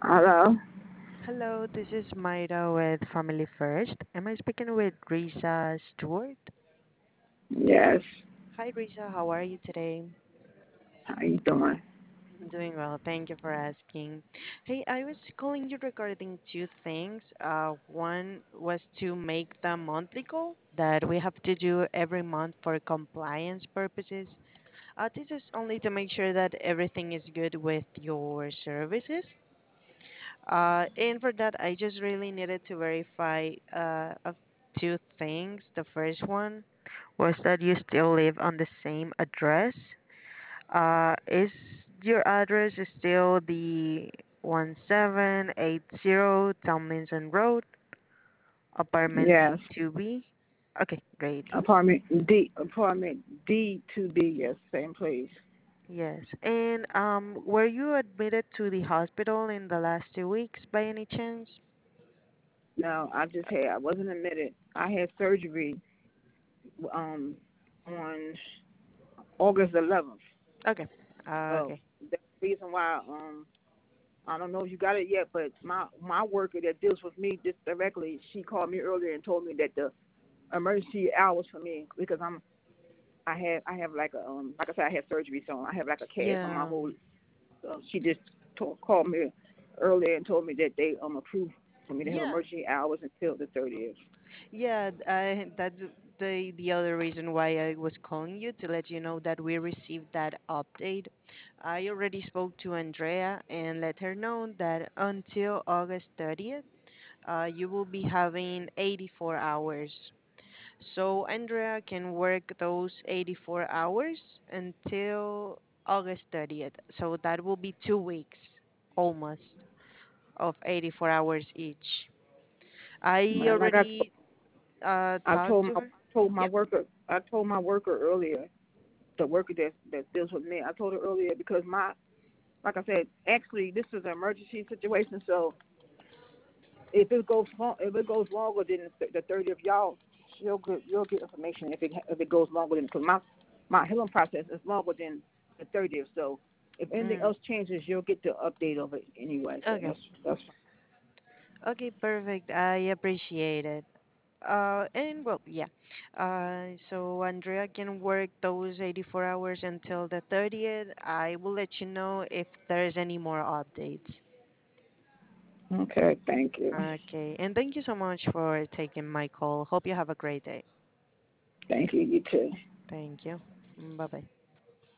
Hello? Hello, this is Mayra with Family First. Am I speaking with Risa Stewart? Yes. Hi, Risa. How are you today? How you doing? I'm doing well. Thank you for asking. Hey, I was calling you regarding two things. One was to make the monthly goal that we have to do every month for compliance purposes. This is only to make sure that everything is good with your services. And for that, I just really needed to verify of two things. The first one was that you still live on the same address. Is your address still the 1780 Tomlinson Road, apartment Yes. D2B? Okay, great. Apartment D2B, yes, same place. Yes. And were you admitted to the hospital in the last 2 weeks by any chance? No, I wasn't admitted. I had surgery um on August 11th. Okay. So Okay. that's the reason why I don't know if you got it yet, but my worker that deals with me just directly, she called me earlier and told me that the emergency hours for me because I have like I said I had surgery, so I have like a cast on my Yeah. whole. So she just called me earlier and told me that they approved for me to have Yeah. emergency hours until the 30th. Yeah, that's the other reason why I was calling you to let you know that we received that update. I already spoke to Andrea and let her know that until August 30th, you will be having 84 hours. So Andrea can work those 84 hours until August 30th. So that will be 2 weeks almost of 84 hours each. I Well, like already I talked told to my her. told my Yep. worker I told my worker earlier, the worker that deals with me. I told her earlier because my like I said, actually this is an emergency situation. So if it goes longer than the 30th, you'll get information if it goes longer than because my healing process is longer than the 30th. So if anything Mm. else changes, you'll get the update of it anyway. So Okay. that's Okay, perfect. I appreciate it. And well, yeah. So Andrea can work those 84 hours until the 30th. I will let you know if there's any more updates. fine. Okay. Thank you. Okay. And thank you so much for taking my call. Hope you have a great day. Thank you. You too. Thank you. Bye bye.